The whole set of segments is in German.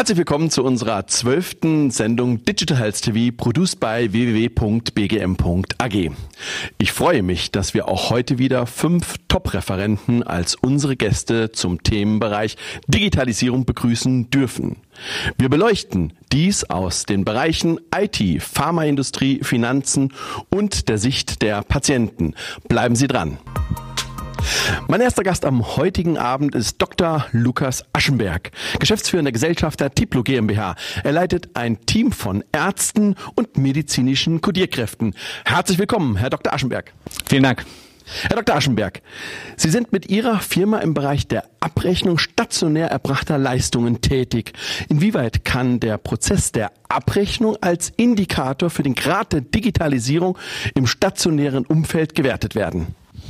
Herzlich willkommen zu unserer 12. Sendung Digital Health TV, produced by www.bgm.ag. Ich freue mich, dass wir auch heute wieder 5 Top-Referenten als unsere Gäste zum Themenbereich Digitalisierung begrüßen dürfen. Wir beleuchten dies aus den Bereichen IT, Pharmaindustrie, Finanzen und der Sicht der Patienten. Bleiben Sie dran. Mein erster Gast am heutigen Abend ist Dr. Lukas Aschenberg, geschäftsführender Gesellschafter Tiplo GmbH. Er leitet ein Team von Ärzten und medizinischen Kodierkräften. Herzlich willkommen, Herr Dr. Aschenberg. Vielen Dank. Herr Dr. Aschenberg, Sie sind mit Ihrer Firma im Bereich der Abrechnung stationär erbrachter Leistungen tätig. Inwieweit kann der Prozess der Abrechnung als Indikator für den Grad der Digitalisierung im stationären Umfeld gewertet werden?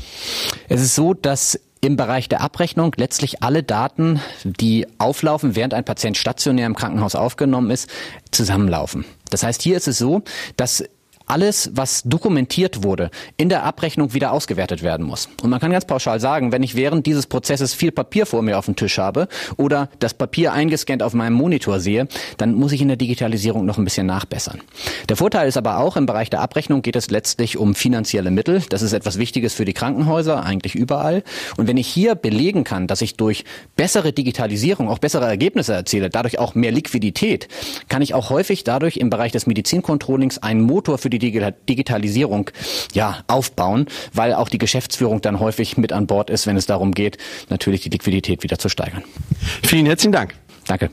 Es ist so, dass im Bereich der Abrechnung letztlich alle Daten, die auflaufen, während ein Patient stationär im Krankenhaus aufgenommen ist, zusammenlaufen. Das heißt, hier ist es so, dass alles, was dokumentiert wurde, in der Abrechnung wieder ausgewertet werden muss. Und man kann ganz pauschal sagen, wenn ich während dieses Prozesses viel Papier vor mir auf dem Tisch habe oder das Papier eingescannt auf meinem Monitor sehe, dann muss ich in der Digitalisierung noch ein bisschen nachbessern. Der Vorteil ist aber auch, im Bereich der Abrechnung geht es letztlich um finanzielle Mittel. Das ist etwas Wichtiges für die Krankenhäuser, eigentlich überall. Und wenn ich hier belegen kann, dass ich durch bessere Digitalisierung auch bessere Ergebnisse erziele, dadurch auch mehr Liquidität, kann ich auch häufig dadurch im Bereich des Medizincontrollings einen Motor für die Digitalisierung aufbauen, weil auch die Geschäftsführung dann häufig mit an Bord ist, wenn es darum geht, natürlich die Liquidität wieder zu steigern. Vielen herzlichen Dank. Danke.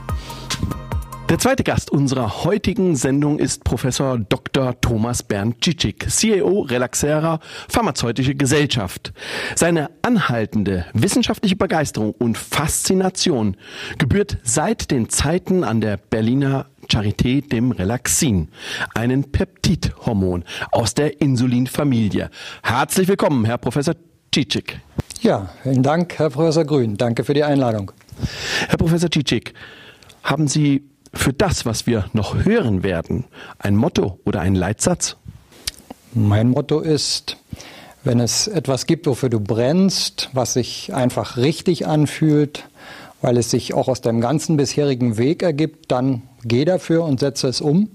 Der zweite Gast unserer heutigen Sendung ist Professor Dr. Thomas Bernd Cicic, CAO Relaxera Pharmazeutische Gesellschaft. Seine anhaltende wissenschaftliche Begeisterung und Faszination gebührt seit den Zeiten an der Berliner Charité dem Relaxin, einen Peptidhormon aus der Insulinfamilie. Herzlich willkommen, Herr Professor Cicic. Ja, vielen Dank, Herr Professor Grün. Danke für die Einladung. Herr Professor Cicic, haben Sie für das, was wir noch hören werden, ein Motto oder einen Leitsatz? Mein Motto ist, wenn es etwas gibt, wofür du brennst, was sich einfach richtig anfühlt, weil es sich auch aus deinem ganzen bisherigen Weg ergibt, dann geh dafür und setze es um,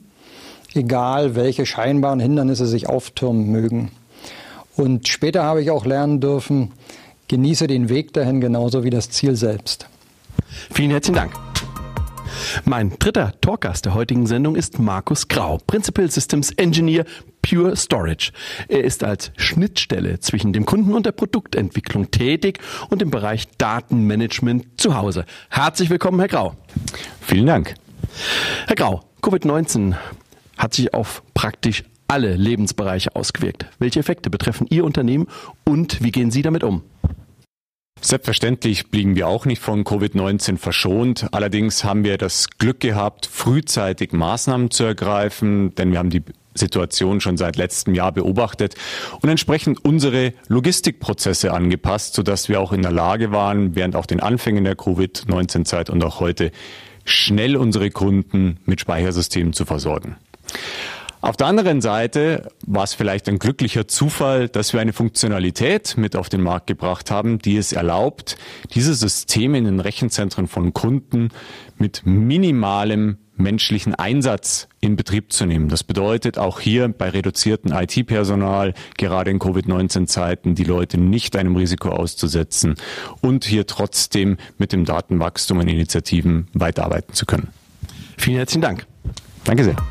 egal welche scheinbaren Hindernisse sich auftürmen mögen. Und später habe ich auch lernen dürfen, genieße den Weg dahin genauso wie das Ziel selbst. Vielen herzlichen Dank. Mein dritter Talkgast der heutigen Sendung ist Markus Grau, Principal Systems Engineer Pure Storage. Er ist als Schnittstelle zwischen dem Kunden und der Produktentwicklung tätig und im Bereich Datenmanagement zu Hause. Herzlich willkommen, Herr Grau. Vielen Dank. Herr Grau, Covid-19 hat sich auf praktisch alle Lebensbereiche ausgewirkt. Welche Effekte betreffen Ihr Unternehmen und wie gehen Sie damit um? Selbstverständlich blieben wir auch nicht von Covid-19 verschont. Allerdings haben wir das Glück gehabt, frühzeitig Maßnahmen zu ergreifen, denn wir haben die Situation schon seit letztem Jahr beobachtet und entsprechend unsere Logistikprozesse angepasst, sodass wir auch in der Lage waren, während auch den Anfängen der Covid-19-Zeit und auch heute schnell unsere Kunden mit Speichersystemen zu versorgen. Auf der anderen Seite war es vielleicht ein glücklicher Zufall, dass wir eine Funktionalität mit auf den Markt gebracht haben, die es erlaubt, diese Systeme in den Rechenzentren von Kunden mit minimalem menschlichen Einsatz in Betrieb zu nehmen. Das bedeutet auch hier bei reduziertem IT-Personal, gerade in Covid-19-Zeiten, die Leute nicht einem Risiko auszusetzen und hier trotzdem mit dem Datenwachstum und Initiativen weiterarbeiten zu können. Vielen herzlichen Dank. Danke sehr.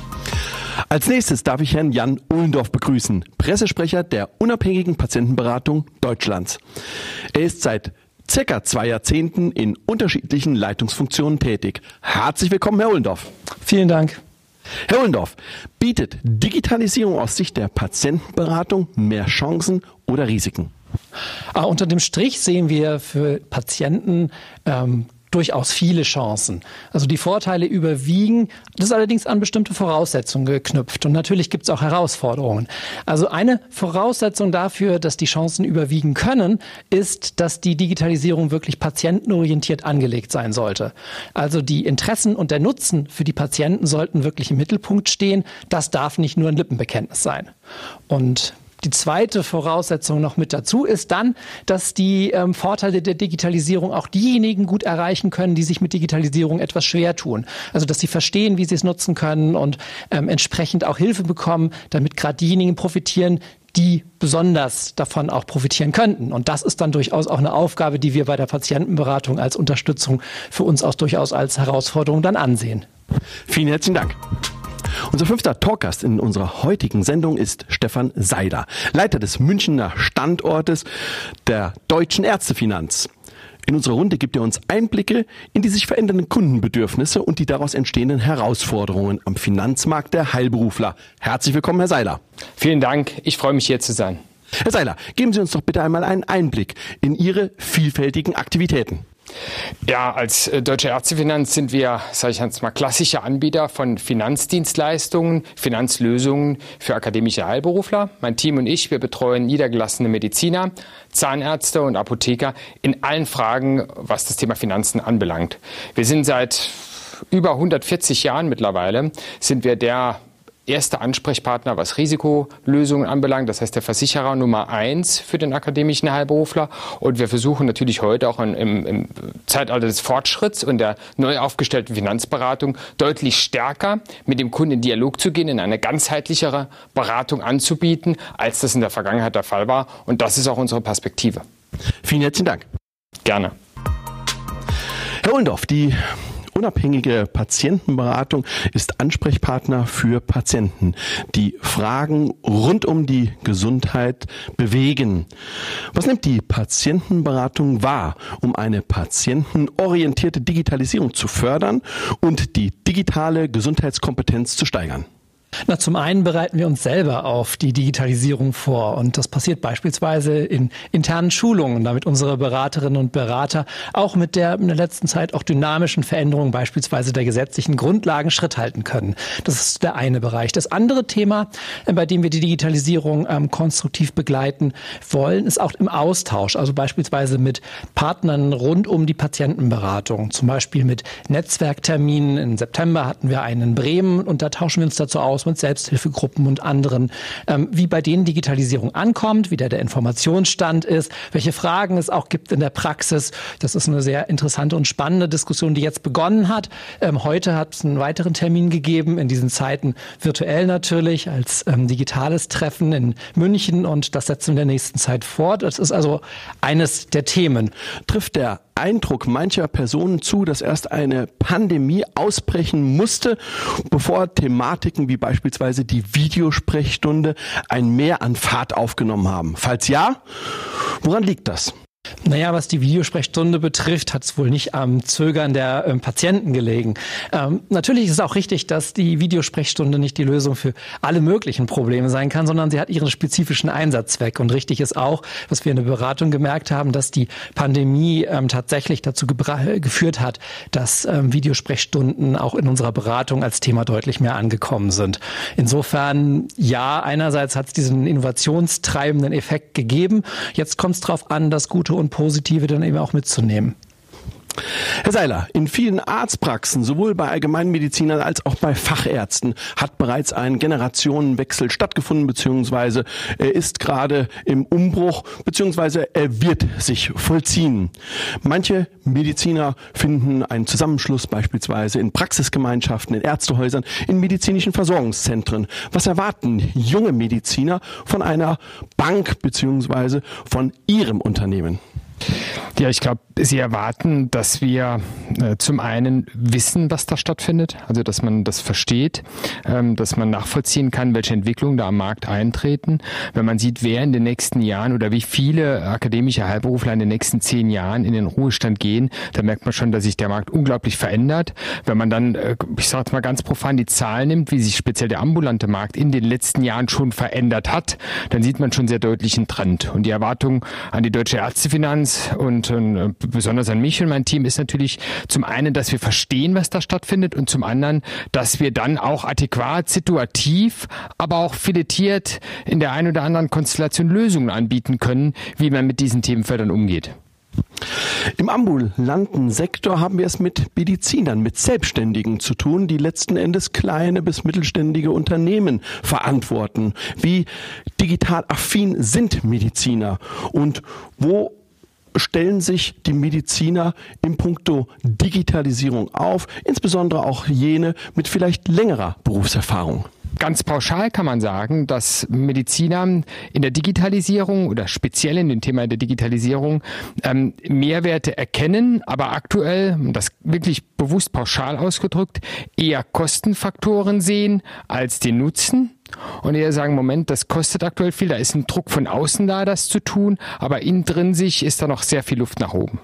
Als nächstes darf ich Herrn Jan Ohlendorf begrüßen, Pressesprecher der unabhängigen Patientenberatung Deutschlands. Er ist seit circa 2 Jahrzehnten in unterschiedlichen Leitungsfunktionen tätig. Herzlich willkommen, Herr Ohlendorf. Vielen Dank. Herr Ohlendorf, bietet Digitalisierung aus Sicht der Patientenberatung mehr Chancen oder Risiken? Unter dem Strich sehen wir für Patienten durchaus viele Chancen. Also die Vorteile überwiegen, das ist allerdings an bestimmte Voraussetzungen geknüpft. Und natürlich gibt es auch Herausforderungen. Also eine Voraussetzung dafür, dass die Chancen überwiegen können, ist, dass die Digitalisierung wirklich patientenorientiert angelegt sein sollte. Also die Interessen und der Nutzen für die Patienten sollten wirklich im Mittelpunkt stehen. Das darf nicht nur ein Lippenbekenntnis sein. Und Die zweite Voraussetzung noch mit dazu ist dann, dass die Vorteile der Digitalisierung auch diejenigen gut erreichen können, die sich mit Digitalisierung etwas schwer tun. Also dass sie verstehen, wie sie es nutzen können und entsprechend auch Hilfe bekommen, damit gerade diejenigen profitieren, die besonders davon auch profitieren könnten. Und das ist dann durchaus auch eine Aufgabe, die wir bei der Patientenberatung als Unterstützung für uns auch durchaus als Herausforderung dann ansehen. Vielen herzlichen Dank. Unser 5. Talkgast in unserer heutigen Sendung ist Stefan Seiler, Leiter des Münchner Standortes der Deutschen Ärztefinanz. In unserer Runde gibt er uns Einblicke in die sich verändernden Kundenbedürfnisse und die daraus entstehenden Herausforderungen am Finanzmarkt der Heilberufler. Herzlich willkommen, Herr Seiler. Vielen Dank, ich freue mich hier zu sein. Herr Seiler, geben Sie uns doch bitte einmal einen Einblick in Ihre vielfältigen Aktivitäten. Ja, als Deutsche Ärztefinanz sind wir, sage ich jetzt mal, klassische Anbieter von Finanzdienstleistungen, Finanzlösungen für akademische Heilberufler. Mein Team und ich, wir betreuen niedergelassene Mediziner, Zahnärzte und Apotheker in allen Fragen, was das Thema Finanzen anbelangt. Wir sind seit über 140 Jahren mittlerweile, sind wir der erster Ansprechpartner, was Risikolösungen anbelangt, das heißt der Versicherer Nummer 1 für den akademischen Heilberufler. Und wir versuchen natürlich heute auch im Zeitalter des Fortschritts und der neu aufgestellten Finanzberatung deutlich stärker mit dem Kunden in Dialog zu gehen, in eine ganzheitlichere Beratung anzubieten, als das in der Vergangenheit der Fall war. Und das ist auch unsere Perspektive. Vielen herzlichen Dank. Gerne. Herr Ohlendorf, die unabhängige Patientenberatung ist Ansprechpartner für Patienten, die Fragen rund um die Gesundheit bewegen. Was nimmt die Patientenberatung wahr, um eine patientenorientierte Digitalisierung zu fördern und die digitale Gesundheitskompetenz zu steigern? Na, zum einen bereiten wir uns selber auf die Digitalisierung vor und das passiert beispielsweise in internen Schulungen, damit unsere Beraterinnen und Berater auch mit der in der letzten Zeit auch dynamischen Veränderung beispielsweise der gesetzlichen Grundlagen Schritt halten können. Das ist der eine Bereich. Das andere Thema, bei dem wir die Digitalisierung konstruktiv begleiten wollen, ist auch im Austausch, also beispielsweise mit Partnern rund um die Patientenberatung, zum Beispiel mit Netzwerkterminen. Im September hatten wir einen in Bremen und da tauschen wir uns dazu aus mit Selbsthilfegruppen und anderen, wie bei denen Digitalisierung ankommt, wie der Informationsstand ist, welche Fragen es auch gibt in der Praxis. Das ist eine sehr interessante und spannende Diskussion, die jetzt begonnen hat. Heute hat es einen weiteren Termin gegeben, in diesen Zeiten virtuell natürlich, als digitales Treffen in München und das setzen wir in der nächsten Zeit fort. Das ist also eines der Themen. Trifft der Eindruck mancher Personen zu, dass erst eine Pandemie ausbrechen musste, bevor Thematiken wie beispielsweise die Videosprechstunde ein Mehr an Fahrt aufgenommen haben? Falls ja, woran liegt das? Naja, was die Videosprechstunde betrifft, hat es wohl nicht am Zögern der Patienten gelegen. Natürlich ist es auch richtig, dass die Videosprechstunde nicht die Lösung für alle möglichen Probleme sein kann, sondern sie hat ihren spezifischen Einsatzzweck. Und richtig ist auch, was wir in der Beratung gemerkt haben, dass die Pandemie tatsächlich dazu geführt hat, dass Videosprechstunden auch in unserer Beratung als Thema deutlich mehr angekommen sind. Insofern, ja, einerseits hat es diesen innovationstreibenden Effekt gegeben. Jetzt kommt es darauf an, das Gute und Positive dann eben auch mitzunehmen. Herr Seiler, in vielen Arztpraxen, sowohl bei Allgemeinmedizinern als auch bei Fachärzten, hat bereits ein Generationenwechsel stattgefunden, beziehungsweise er ist gerade im Umbruch, beziehungsweise er wird sich vollziehen. Manche Mediziner finden einen Zusammenschluss beispielsweise in Praxisgemeinschaften, in Ärztehäusern, in medizinischen Versorgungszentren. Was erwarten junge Mediziner von einer Bank beziehungsweise von ihrem Unternehmen? Ja, ich glaube, Sie erwarten, dass wir zum einen wissen, was da stattfindet, also dass man das versteht, dass man nachvollziehen kann, welche Entwicklungen da am Markt eintreten. Wenn man sieht, wer in den nächsten Jahren oder wie viele akademische Heilberufler in den nächsten 10 Jahren in den Ruhestand gehen, da merkt man schon, dass sich der Markt unglaublich verändert. Wenn man dann, ich sage jetzt mal ganz profan, die Zahlen nimmt, wie sich speziell der ambulante Markt in den letzten Jahren schon verändert hat, dann sieht man schon sehr deutlich einen Trend. Und die Erwartung an die Deutsche Ärztefinanz und besonders an mich und mein Team ist natürlich zum einen, dass wir verstehen, was da stattfindet und zum anderen, dass wir dann auch adäquat, situativ, aber auch filetiert in der einen oder anderen Konstellation Lösungen anbieten können, wie man mit diesen Themenfeldern umgeht. Im ambulanten Sektor haben wir es mit Medizinern, mit Selbstständigen zu tun, die letzten Endes kleine bis mittelständige Unternehmen verantworten. Wie digital affin sind Mediziner und wo stellen sich die Mediziner in puncto Digitalisierung auf, insbesondere auch jene mit vielleicht längerer Berufserfahrung? Ganz pauschal kann man sagen, dass Mediziner in der Digitalisierung oder speziell in dem Thema der Digitalisierung Mehrwerte erkennen, aber aktuell, das wirklich bewusst pauschal ausgedrückt, eher Kostenfaktoren sehen als den Nutzen. Und eher sagen, Moment, das kostet aktuell viel, da ist ein Druck von außen da, das zu tun, aber intrinsisch ist da noch sehr viel Luft nach oben.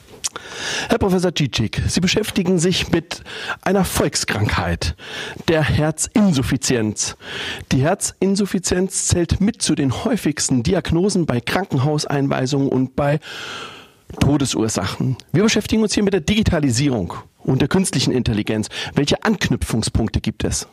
Herr Professor Cicic, Sie beschäftigen sich mit einer Volkskrankheit, der Herzinsuffizienz. Die Herzinsuffizienz zählt mit zu den häufigsten Diagnosen bei Krankenhauseinweisungen und bei Todesursachen. Wir beschäftigen uns hier mit der Digitalisierung und der künstlichen Intelligenz. Welche Anknüpfungspunkte gibt es?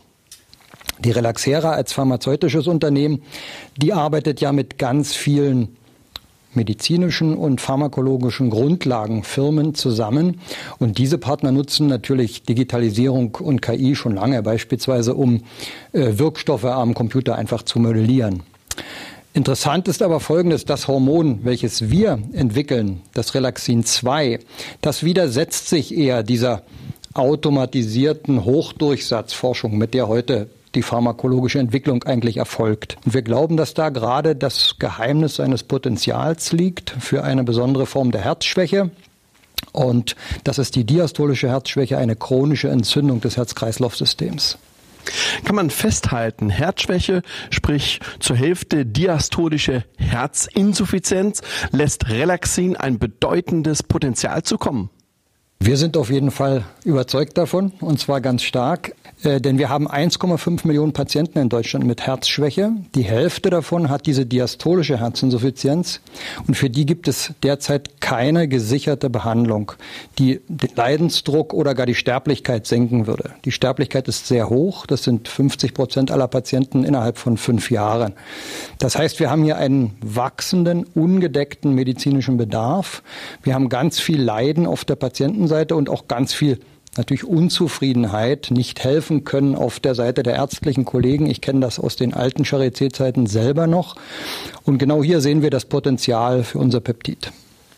Die Relaxera als pharmazeutisches Unternehmen, die arbeitet ja mit ganz vielen medizinischen und pharmakologischen Grundlagenfirmen zusammen. Und diese Partner nutzen natürlich Digitalisierung und KI schon lange, beispielsweise um Wirkstoffe am Computer einfach zu modellieren. Interessant ist aber Folgendes: Das Hormon, welches wir entwickeln, das Relaxin 2, das widersetzt sich eher dieser automatisierten Hochdurchsatzforschung, mit der heute die pharmakologische Entwicklung eigentlich erfolgt. Und wir glauben, dass da gerade das Geheimnis seines Potenzials liegt für eine besondere Form der Herzschwäche. Und das ist die diastolische Herzschwäche, eine chronische Entzündung des Herz-Kreislauf-Systems. Kann man festhalten, Herzschwäche, sprich zur Hälfte diastolische Herzinsuffizienz, lässt Relaxin ein bedeutendes Potenzial zukommen? Wir sind auf jeden Fall überzeugt davon, und zwar ganz stark, denn wir haben 1,5 Millionen Patienten in Deutschland mit Herzschwäche. Die Hälfte davon hat diese diastolische Herzinsuffizienz und für die gibt es derzeit keine gesicherte Behandlung, die den Leidensdruck oder gar die Sterblichkeit senken würde. Die Sterblichkeit ist sehr hoch, das sind 50% aller Patienten innerhalb von 5 Jahren. Das heißt, wir haben hier einen wachsenden, ungedeckten medizinischen Bedarf. Wir haben ganz viel Leiden auf der Patientenseite und auch ganz viel natürlich Unzufriedenheit, nicht helfen können auf der Seite der ärztlichen Kollegen. Ich kenne das aus den alten Charité-Zeiten selber noch. Und genau hier sehen wir das Potenzial für unser Peptid.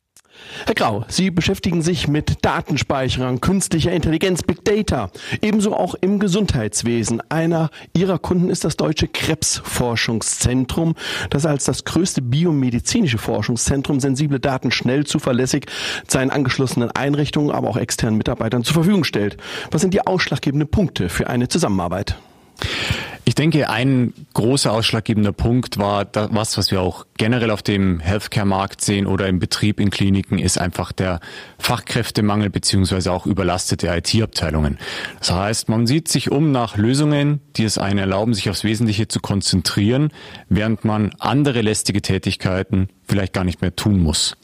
Herr Grau, Sie beschäftigen sich mit Datenspeicherern, künstlicher Intelligenz, Big Data, ebenso auch im Gesundheitswesen. Einer Ihrer Kunden ist das Deutsche Krebsforschungszentrum, das als das größte biomedizinische Forschungszentrum sensible Daten schnell, zuverlässig seinen angeschlossenen Einrichtungen, aber auch externen Mitarbeitern zur Verfügung stellt. Was sind die ausschlaggebenden Punkte für eine Zusammenarbeit? Ich denke, ein großer ausschlaggebender Punkt war was wir auch generell auf dem Healthcare-Markt sehen oder im Betrieb in Kliniken, ist einfach der Fachkräftemangel beziehungsweise auch überlastete IT-Abteilungen. Das heißt, man sieht sich um nach Lösungen, die es einen erlauben, sich aufs Wesentliche zu konzentrieren, während man andere lästige Tätigkeiten vielleicht gar nicht mehr tun muss.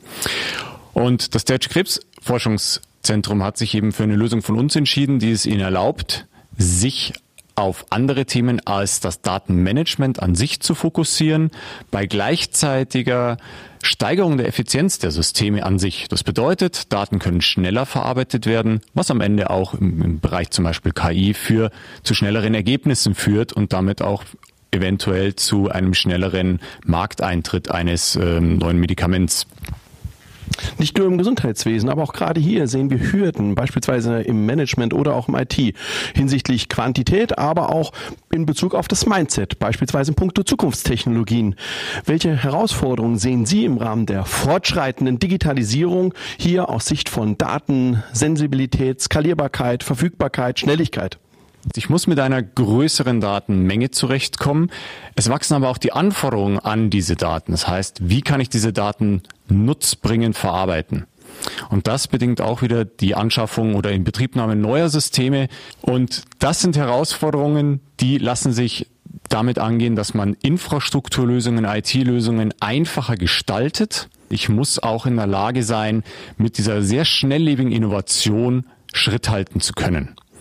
Und das Deutsche Krebsforschungszentrum hat sich eben für eine Lösung von uns entschieden, die es ihnen erlaubt, sich auf andere Themen als das Datenmanagement an sich zu fokussieren, bei gleichzeitiger Steigerung der Effizienz der Systeme an sich. Das bedeutet, Daten können schneller verarbeitet werden, was am Ende auch im Bereich zum Beispiel KI zu schnelleren Ergebnissen führt und damit auch eventuell zu einem schnelleren Markteintritt eines neuen Medikaments. Nicht nur im Gesundheitswesen, aber auch gerade hier sehen wir Hürden, beispielsweise im Management oder auch im IT, hinsichtlich Quantität, aber auch in Bezug auf das Mindset, beispielsweise in puncto Zukunftstechnologien. Welche Herausforderungen sehen Sie im Rahmen der fortschreitenden Digitalisierung hier aus Sicht von Daten, Sensibilität, Skalierbarkeit, Verfügbarkeit, Schnelligkeit? Ich muss mit einer größeren Datenmenge zurechtkommen. Es wachsen aber auch die Anforderungen an diese Daten. Das heißt, wie kann ich diese Daten nutzbringend verarbeiten? Und das bedingt auch wieder die Anschaffung oder Inbetriebnahme neuer Systeme. Und das sind Herausforderungen, die lassen sich damit angehen, dass man Infrastrukturlösungen, IT-Lösungen einfacher gestaltet. Ich muss auch in der Lage sein, mit dieser sehr schnelllebigen Innovation Schritt halten zu können.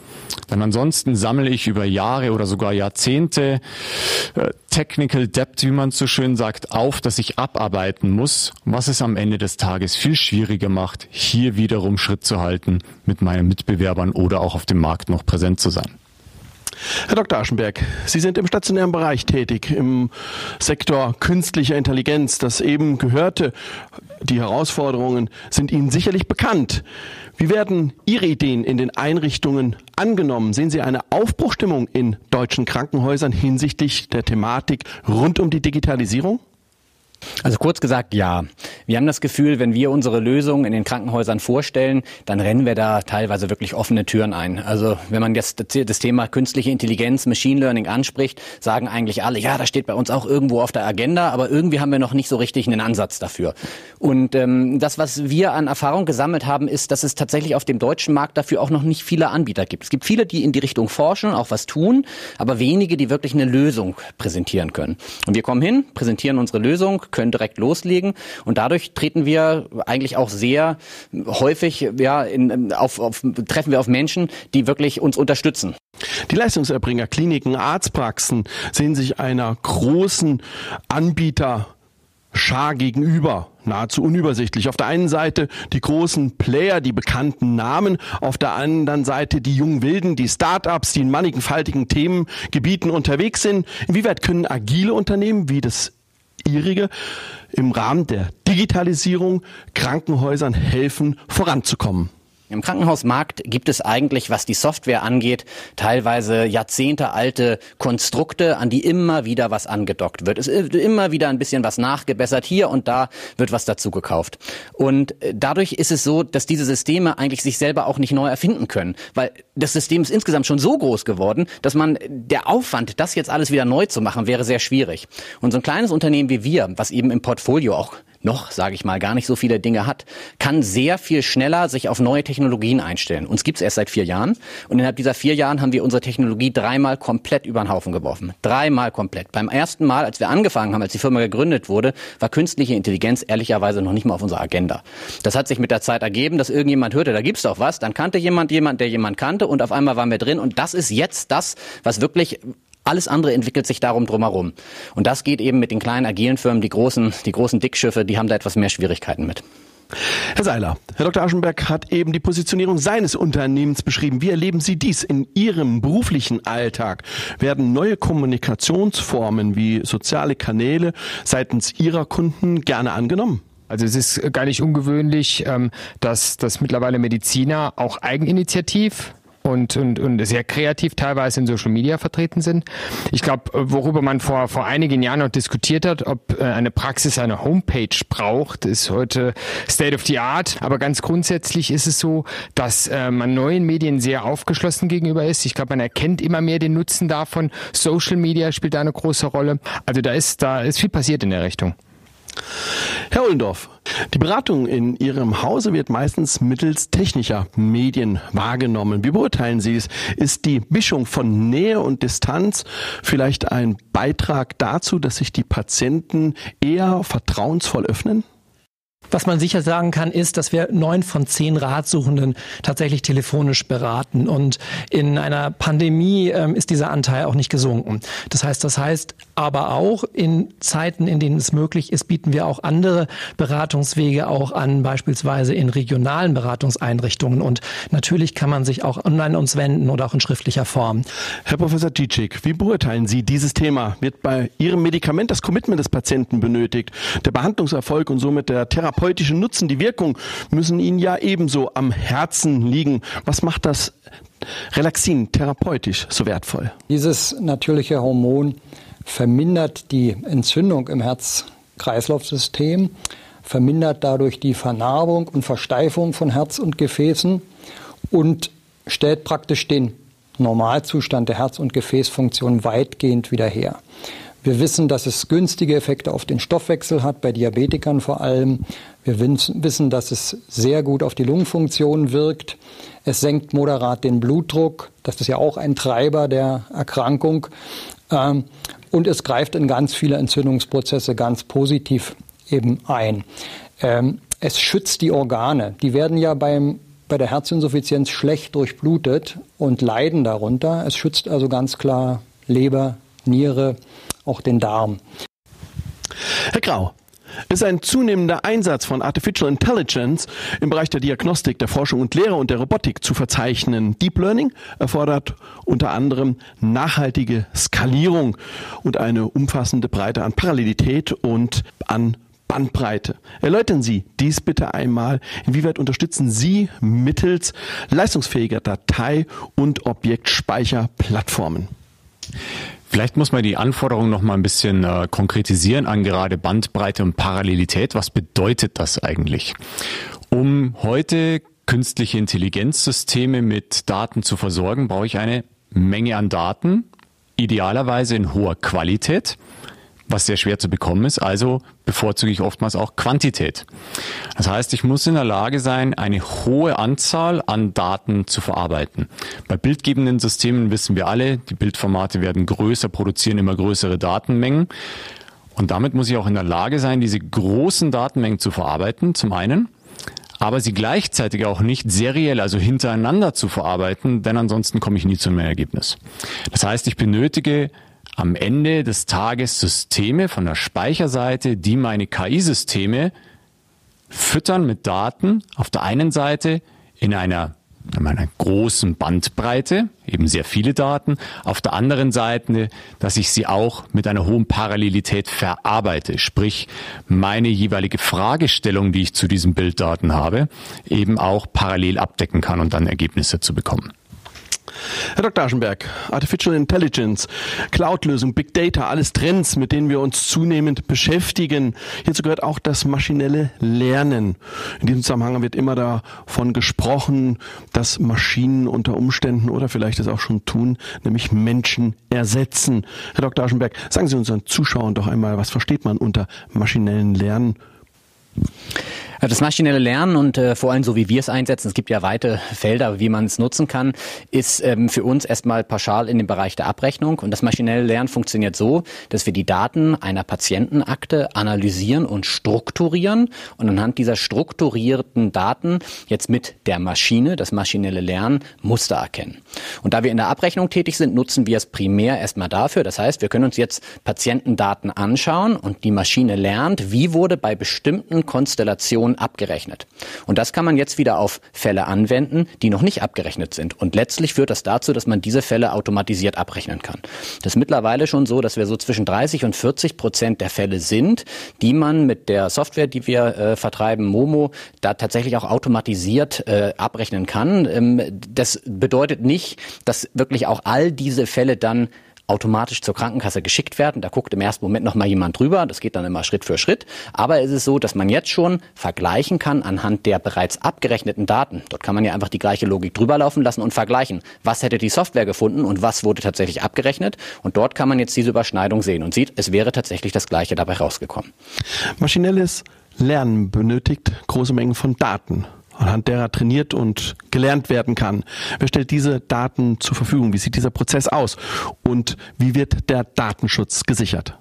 Denn ansonsten sammle ich über Jahre oder sogar Jahrzehnte Technical Debt, wie man so schön sagt, auf, das ich abarbeiten muss, was es am Ende des Tages viel schwieriger macht, hier wiederum Schritt zu halten mit meinen Mitbewerbern oder auch auf dem Markt noch präsent zu sein. Herr Dr. Aschenberg, Sie sind im stationären Bereich tätig, im Sektor künstlicher Intelligenz. Das eben Gehörte, die Herausforderungen sind Ihnen sicherlich bekannt. Wie werden Ihre Ideen in den Einrichtungen angenommen? Sehen Sie eine Aufbruchstimmung in deutschen Krankenhäusern hinsichtlich der Thematik rund um die Digitalisierung? Also kurz gesagt, ja. Wir haben das Gefühl, wenn wir unsere Lösungen in den Krankenhäusern vorstellen, dann rennen wir da teilweise wirklich offene Türen ein. Also wenn man jetzt das Thema künstliche Intelligenz, Machine Learning anspricht, sagen eigentlich alle, ja, das steht bei uns auch irgendwo auf der Agenda, aber irgendwie haben wir noch nicht so richtig einen Ansatz dafür. Und das, was wir an Erfahrung gesammelt haben, ist, dass es tatsächlich auf dem deutschen Markt dafür auch noch nicht viele Anbieter gibt. Es gibt viele, die in die Richtung forschen, auch was tun, aber wenige, die wirklich eine Lösung präsentieren können. Und wir kommen hin, präsentieren unsere Lösung, können direkt loslegen und dadurch treten wir eigentlich auch sehr häufig treffen wir auf Menschen, die wirklich uns unterstützen. Die Leistungserbringer, Kliniken, Arztpraxen sehen sich einer großen Anbieterschar gegenüber, nahezu unübersichtlich. Auf der einen Seite die großen Player, die bekannten Namen, auf der anderen Seite die jungen Wilden, die Start-ups, die in mannigfaltigen Themengebieten unterwegs sind. Inwieweit können agile Unternehmen wie das Ihrige im Rahmen der Digitalisierung Krankenhäusern helfen, voranzukommen? Im Krankenhausmarkt gibt es eigentlich, was die Software angeht, teilweise jahrzehntealte Konstrukte, an die immer wieder was angedockt wird. Es wird immer wieder ein bisschen was nachgebessert. Hier und da wird was dazu gekauft. Und dadurch ist es so, dass diese Systeme eigentlich sich selber auch nicht neu erfinden können. Weil das System ist insgesamt schon so groß geworden, dass der Aufwand, das jetzt alles wieder neu zu machen, wäre sehr schwierig. Und so ein kleines Unternehmen wie wir, was eben im Portfolio auch noch, sage ich mal, gar nicht so viele Dinge hat, kann sehr viel schneller sich auf neue Technologien einstellen. Uns gibt's erst seit 4 Jahren und innerhalb dieser 4 Jahren haben wir unsere Technologie 3-mal komplett über den Haufen geworfen. 3-mal komplett. Beim ersten Mal, als wir angefangen haben, als die Firma gegründet wurde, war künstliche Intelligenz ehrlicherweise noch nicht mal auf unserer Agenda. Das hat sich mit der Zeit ergeben, dass irgendjemand hörte, da gibt's doch was, dann kannte jemand, der jemand kannte und auf einmal waren wir drin und das ist jetzt das, was wirklich alles andere entwickelt sich darum drumherum. Und das geht eben mit den kleinen agilen Firmen, die großen Dickschiffe, die haben da etwas mehr Schwierigkeiten mit. Herr Seiler, Herr Dr. Aschenberg hat eben die Positionierung seines Unternehmens beschrieben. Wie erleben Sie dies in Ihrem beruflichen Alltag? Werden neue Kommunikationsformen wie soziale Kanäle seitens Ihrer Kunden gerne angenommen? Also es ist gar nicht ungewöhnlich, dass mittlerweile Mediziner auch eigeninitiativ und sehr kreativ teilweise in Social Media vertreten sind. Ich glaube, worüber man vor einigen Jahren noch diskutiert hat, ob eine Praxis eine Homepage braucht, ist heute State of the Art. Aber ganz grundsätzlich ist es so, dass man neuen Medien sehr aufgeschlossen gegenüber ist. Ich glaube, man erkennt immer mehr den Nutzen davon. Social Media spielt da eine große Rolle. Also da ist viel passiert in der Richtung. Herr Ohlendorf, die Beratung in Ihrem Hause wird meistens mittels technischer Medien wahrgenommen. Wie beurteilen Sie es? Ist die Mischung von Nähe und Distanz vielleicht ein Beitrag dazu, dass sich die Patienten eher vertrauensvoll öffnen? Was man sicher sagen kann, ist, dass wir 9 von 10 Ratsuchenden tatsächlich telefonisch beraten. Und in einer Pandemie ist dieser Anteil auch nicht gesunken. Das heißt aber auch in Zeiten, in denen es möglich ist, bieten wir auch andere Beratungswege auch an, beispielsweise in regionalen Beratungseinrichtungen. Und natürlich kann man sich auch online an uns wenden oder auch in schriftlicher Form. Herr Professor Dziedzic, wie beurteilen Sie dieses Thema? Wird bei Ihrem Medikament das Commitment des Patienten benötigt? Der Behandlungserfolg und somit der therapeutische Nutzen, die Wirkung müssen Ihnen ja ebenso am Herzen liegen. Was macht das Relaxin therapeutisch so wertvoll? Dieses natürliche Hormon vermindert die Entzündung im Herz-Kreislauf-System, vermindert dadurch die Vernarbung und Versteifung von Herz und Gefäßen und stellt praktisch den Normalzustand der Herz- und Gefäßfunktion weitgehend wieder her. Wir wissen, dass es günstige Effekte auf den Stoffwechsel hat, bei Diabetikern vor allem. Wir wissen, dass es sehr gut auf die Lungenfunktion wirkt. Es senkt moderat den Blutdruck. Das ist ja auch ein Treiber der Erkrankung. Und es greift in ganz viele Entzündungsprozesse ganz positiv eben ein. Es schützt die Organe. Die werden ja beim bei der Herzinsuffizienz schlecht durchblutet und leiden darunter. Es schützt also ganz klar Leber, Niere, auch den Darm. Herr Grau, ist ein zunehmender Einsatz von Artificial Intelligence im Bereich der Diagnostik, der Forschung und Lehre und der Robotik zu verzeichnen. Deep Learning erfordert unter anderem nachhaltige Skalierung und eine umfassende Breite an Parallelität und an Bandbreite. Erläutern Sie dies bitte einmal. Inwieweit unterstützen Sie mittels leistungsfähiger Datei- und Objektspeicherplattformen? Vielleicht muss man die Anforderungen noch mal ein bisschen konkretisieren an gerade Bandbreite und Parallelität. Was bedeutet das eigentlich? Um heute künstliche Intelligenzsysteme mit Daten zu versorgen, brauche ich eine Menge an Daten, idealerweise in hoher Qualität, was sehr schwer zu bekommen ist, also bevorzuge ich oftmals auch Quantität. Das heißt, ich muss in der Lage sein, eine hohe Anzahl an Daten zu verarbeiten. Bei bildgebenden Systemen wissen wir alle, die Bildformate werden größer, produzieren immer größere Datenmengen. Und damit muss ich auch in der Lage sein, diese großen Datenmengen zu verarbeiten, zum einen, aber sie gleichzeitig auch nicht seriell, also hintereinander zu verarbeiten, denn ansonsten komme ich nie zu einem Ergebnis. Das heißt, ich benötige am Ende des Tages Systeme von der Speicherseite, die meine KI-Systeme füttern mit Daten auf der einen Seite in einer großen Bandbreite, eben sehr viele Daten, auf der anderen Seite, dass ich sie auch mit einer hohen Parallelität verarbeite, sprich meine jeweilige Fragestellung, die ich zu diesen Bilddaten habe, eben auch parallel abdecken kann und dann Ergebnisse zu bekommen. Herr Dr. Aschenberg, Artificial Intelligence, Cloud-Lösung, Big Data, alles Trends, mit denen wir uns zunehmend beschäftigen. Hierzu gehört auch das maschinelle Lernen. In diesem Zusammenhang wird immer davon gesprochen, dass Maschinen unter Umständen oder vielleicht es auch schon tun, nämlich Menschen ersetzen. Herr Dr. Aschenberg, sagen Sie unseren Zuschauern doch einmal, was versteht man unter maschinellen Lernen? Das maschinelle Lernen und vor allem so wie wir es einsetzen, es gibt ja weite Felder, wie man es nutzen kann, ist für uns erstmal pauschal in dem Bereich der Abrechnung. Und das maschinelle Lernen funktioniert so, dass wir die Daten einer Patientenakte analysieren und strukturieren und anhand dieser strukturierten Daten jetzt mit der Maschine, das maschinelle Lernen, Muster erkennen. Und da wir in der Abrechnung tätig sind, nutzen wir es primär erstmal dafür. Das heißt, wir können uns jetzt Patientendaten anschauen und die Maschine lernt, wie wurde bei bestimmten Konstellationen abgerechnet. Und das kann man jetzt wieder auf Fälle anwenden, die noch nicht abgerechnet sind. Und letztlich führt das dazu, dass man diese Fälle automatisiert abrechnen kann. Das ist mittlerweile schon so, dass wir so zwischen 30% und 40% der Fälle sind, die man mit der Software, die wir vertreiben, Momo, da tatsächlich auch automatisiert abrechnen kann. Das bedeutet nicht, dass wirklich auch all diese Fälle dann automatisch zur Krankenkasse geschickt werden. Da guckt im ersten Moment noch mal jemand drüber. Das geht dann immer Schritt für Schritt. Aber es ist so, dass man jetzt schon vergleichen kann anhand der bereits abgerechneten Daten. Dort kann man ja einfach die gleiche Logik drüber laufen lassen und vergleichen. Was hätte die Software gefunden und was wurde tatsächlich abgerechnet? Und dort kann man jetzt diese Überschneidung sehen und sieht, es wäre tatsächlich das Gleiche dabei rausgekommen. Maschinelles Lernen benötigt große Mengen von Daten, anhand derer trainiert und gelernt werden kann. Wer stellt diese Daten zur Verfügung? Wie sieht dieser Prozess aus? Und wie wird der Datenschutz gesichert?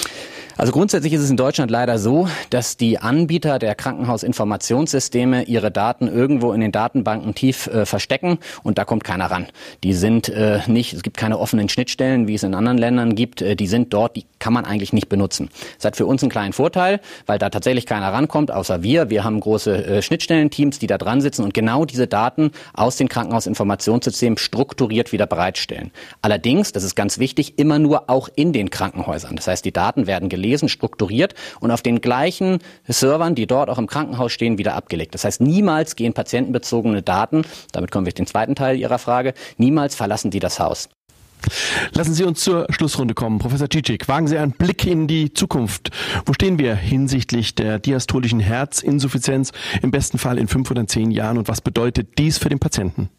Also grundsätzlich ist es in Deutschland leider so, dass die Anbieter der Krankenhausinformationssysteme ihre Daten irgendwo in den Datenbanken tief verstecken und da kommt keiner ran. Die sind nicht, es gibt keine offenen Schnittstellen, wie es in anderen Ländern gibt. Die sind dort, die kann man eigentlich nicht benutzen. Das hat für uns einen kleinen Vorteil, weil da tatsächlich keiner rankommt, außer wir. Wir haben große Schnittstellenteams, die da dran sitzen und genau diese Daten aus den Krankenhausinformationssystemen strukturiert wieder bereitstellen. Allerdings, das ist ganz wichtig, immer nur auch in den Krankenhäusern. Das heißt, die Daten werden gelesen, strukturiert und auf den gleichen Servern, die dort auch im Krankenhaus stehen, wieder abgelegt. Das heißt, niemals gehen patientenbezogene Daten, damit kommen wir auf den zweiten Teil Ihrer Frage, niemals verlassen die das Haus. Lassen Sie uns zur Schlussrunde kommen. Professor Cicic, wagen Sie einen Blick in die Zukunft. Wo stehen wir hinsichtlich der diastolischen Herzinsuffizienz, im besten Fall in 5 oder 10 Jahren und was bedeutet dies für den Patienten?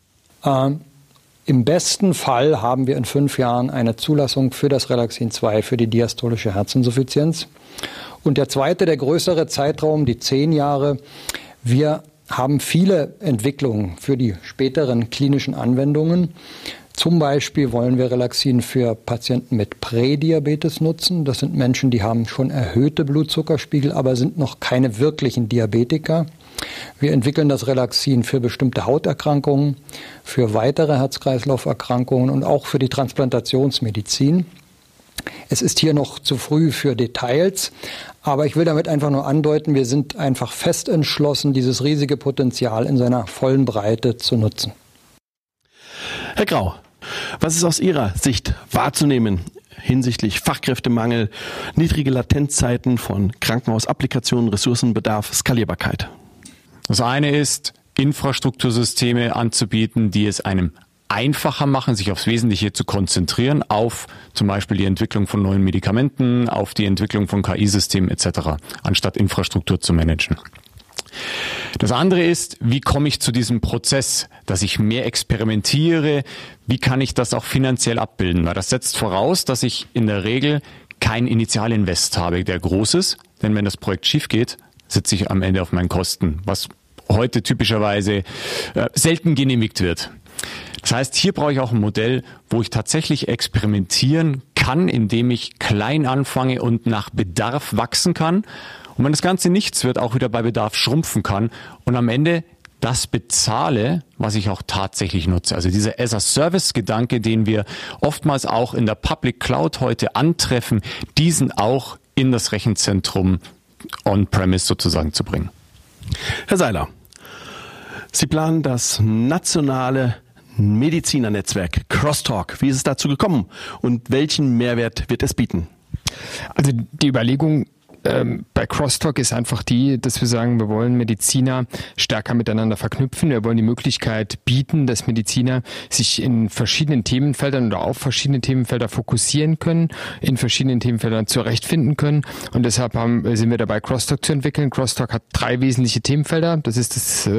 Im besten Fall haben wir in 5 Jahren eine Zulassung für das Relaxin 2 für die diastolische Herzinsuffizienz. Und der zweite, der größere Zeitraum, die 10 Jahre, wir haben viele Entwicklungen für die späteren klinischen Anwendungen. Zum Beispiel wollen wir Relaxin für Patienten mit Prädiabetes nutzen. Das sind Menschen, die haben schon erhöhte Blutzuckerspiegel, aber sind noch keine wirklichen Diabetiker. Wir entwickeln das Relaxin für bestimmte Hauterkrankungen, für weitere Herz-Kreislauf-Erkrankungen und auch für die Transplantationsmedizin. Es ist hier noch zu früh für Details, aber ich will damit einfach nur andeuten, wir sind einfach fest entschlossen, dieses riesige Potenzial in seiner vollen Breite zu nutzen. Herr Grau, was ist aus Ihrer Sicht wahrzunehmen hinsichtlich Fachkräftemangel, niedrige Latenzzeiten von Krankenhausapplikationen, Ressourcenbedarf, Skalierbarkeit? Das eine ist, Infrastruktursysteme anzubieten, die es einem einfacher machen, sich aufs Wesentliche zu konzentrieren, auf zum Beispiel die Entwicklung von neuen Medikamenten, auf die Entwicklung von KI-Systemen etc., anstatt Infrastruktur zu managen. Das andere ist, wie komme ich zu diesem Prozess, dass ich mehr experimentiere, wie kann ich das auch finanziell abbilden? Weil das setzt voraus, dass ich in der Regel kein Initialinvest habe, der groß ist, denn wenn das Projekt schief geht, sitze ich am Ende auf meinen Kosten, was heute typischerweise selten genehmigt wird. Das heißt, hier brauche ich auch ein Modell, wo ich tatsächlich experimentieren kann, indem ich klein anfange und nach Bedarf wachsen kann. Und wenn das Ganze nichts wird, auch wieder bei Bedarf schrumpfen kann und am Ende das bezahle, was ich auch tatsächlich nutze. Also dieser as-a-Service-Gedanke, den wir oftmals auch in der Public Cloud heute antreffen, diesen auch in das Rechenzentrum on-premise sozusagen zu bringen. Herr Seiler, Sie planen das nationale Medizinernetzwerk Crosstalk. Wie ist es dazu gekommen und welchen Mehrwert wird es bieten? Also die Überlegung bei Crosstalk ist einfach die, dass wir sagen, wir wollen Mediziner stärker miteinander verknüpfen. Wir wollen die Möglichkeit bieten, dass Mediziner sich in verschiedenen Themenfeldern oder auf verschiedene Themenfelder fokussieren können, in verschiedenen Themenfeldern zurechtfinden können. Und deshalb sind wir dabei, Crosstalk zu entwickeln. Crosstalk hat 3 wesentliche Themenfelder. Das ist das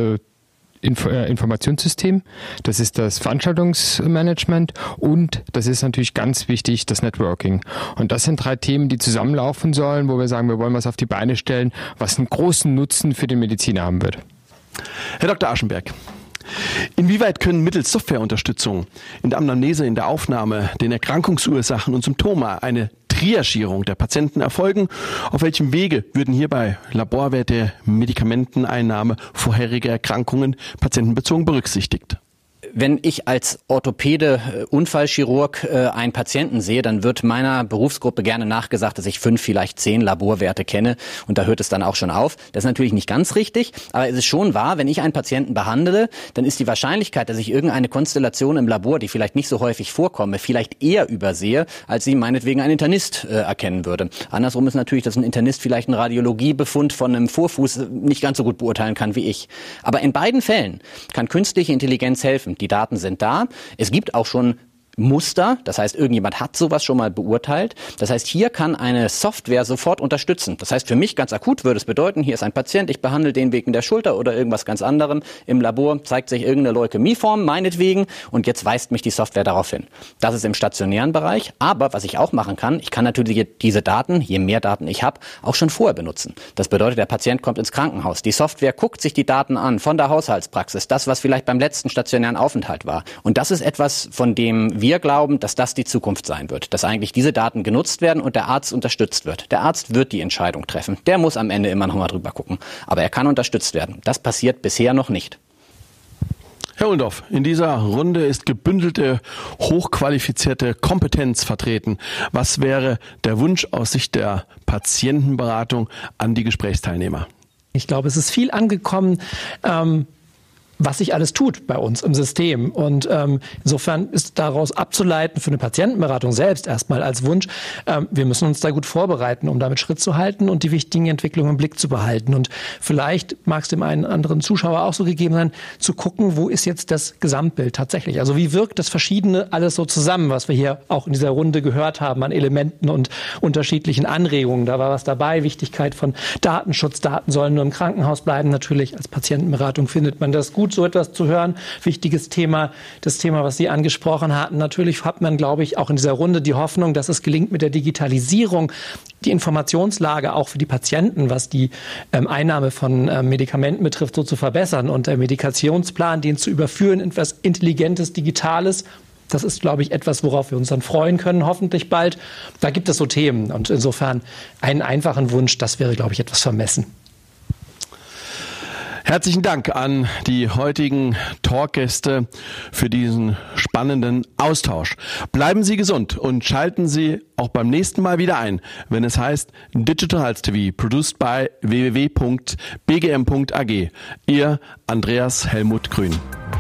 Informationssystem, das ist das Veranstaltungsmanagement und das ist natürlich ganz wichtig, das Networking. Und das sind 3 Themen, die zusammenlaufen sollen, wo wir sagen, wir wollen was auf die Beine stellen, was einen großen Nutzen für den Mediziner haben wird. Herr Dr. Aschenberg, inwieweit können mittels Softwareunterstützung in der Anamnese, in der Aufnahme, den Erkrankungsursachen und Symptome eine Triagierung der Patienten erfolgen? Auf welchem Wege würden hierbei Laborwerte, Medikamenteneinnahme, vorherige Erkrankungen patientenbezogen berücksichtigt? Wenn ich als Orthopäde, Unfallchirurg einen Patienten sehe, dann wird meiner Berufsgruppe gerne nachgesagt, dass ich 5, vielleicht 10 Laborwerte kenne und da hört es dann auch schon auf. Das ist natürlich nicht ganz richtig, aber es ist schon wahr, wenn ich einen Patienten behandle, dann ist die Wahrscheinlichkeit, dass ich irgendeine Konstellation im Labor, die vielleicht nicht so häufig vorkomme, vielleicht eher übersehe, als sie meinetwegen ein Internist erkennen würde. Andersrum ist natürlich, dass ein Internist vielleicht einen Radiologiebefund von einem Vorfuß nicht ganz so gut beurteilen kann wie ich. Aber in beiden Fällen kann künstliche Intelligenz helfen. Die Daten sind da. Es gibt auch schon Muster, das heißt, irgendjemand hat sowas schon mal beurteilt. Das heißt, hier kann eine Software sofort unterstützen. Das heißt, für mich ganz akut würde es bedeuten, hier ist ein Patient, ich behandle den wegen der Schulter oder irgendwas ganz anderem. Im Labor zeigt sich irgendeine Leukämieform, meinetwegen, und jetzt weist mich die Software darauf hin. Das ist im stationären Bereich. Aber was ich auch machen kann, ich kann natürlich diese Daten, je mehr Daten ich habe, auch schon vorher benutzen. Das bedeutet, der Patient kommt ins Krankenhaus. Die Software guckt sich die Daten an von der Haushaltspraxis, das, was vielleicht beim letzten stationären Aufenthalt war. Und das ist etwas, von dem wir glauben, dass das die Zukunft sein wird, dass eigentlich diese Daten genutzt werden und der Arzt unterstützt wird. Der Arzt wird die Entscheidung treffen. Der muss am Ende immer noch mal drüber gucken. Aber er kann unterstützt werden. Das passiert bisher noch nicht. Herr Uhlendorf, in dieser Runde ist gebündelte, hochqualifizierte Kompetenz vertreten. Was wäre der Wunsch aus Sicht der Patientenberatung an die Gesprächsteilnehmer? Ich glaube, es ist viel angekommen, was sich alles tut bei uns im System. Und insofern ist daraus abzuleiten für eine Patientenberatung selbst erstmal als Wunsch, wir müssen uns da gut vorbereiten, um damit Schritt zu halten und die wichtigen Entwicklungen im Blick zu behalten. Und vielleicht mag es dem einen oder anderen Zuschauer auch so gegeben sein, zu gucken, wo ist jetzt das Gesamtbild tatsächlich? Also wie wirkt das Verschiedene alles so zusammen, was wir hier auch in dieser Runde gehört haben an Elementen und unterschiedlichen Anregungen. Da war was dabei, Wichtigkeit von Datenschutz. Daten sollen nur im Krankenhaus bleiben. Natürlich als Patientenberatung findet man das gut, so etwas zu hören. Wichtiges Thema, das Thema, was Sie angesprochen hatten. Natürlich hat man, glaube ich, auch in dieser Runde die Hoffnung, dass es gelingt, mit der Digitalisierung die Informationslage auch für die Patienten, was die Einnahme von Medikamenten betrifft, so zu verbessern und der Medikationsplan, den zu überführen in etwas Intelligentes, Digitales. Das ist, glaube ich, etwas, worauf wir uns dann freuen können, hoffentlich bald. Da gibt es so Themen und insofern einen einfachen Wunsch, das wäre, glaube ich, etwas vermessen. Herzlichen Dank an die heutigen Talkgäste für diesen spannenden Austausch. Bleiben Sie gesund und schalten Sie auch beim nächsten Mal wieder ein, wenn es heißt Digital Health TV, produced by www.bgm.ag. Ihr Andreas Helmut Grün.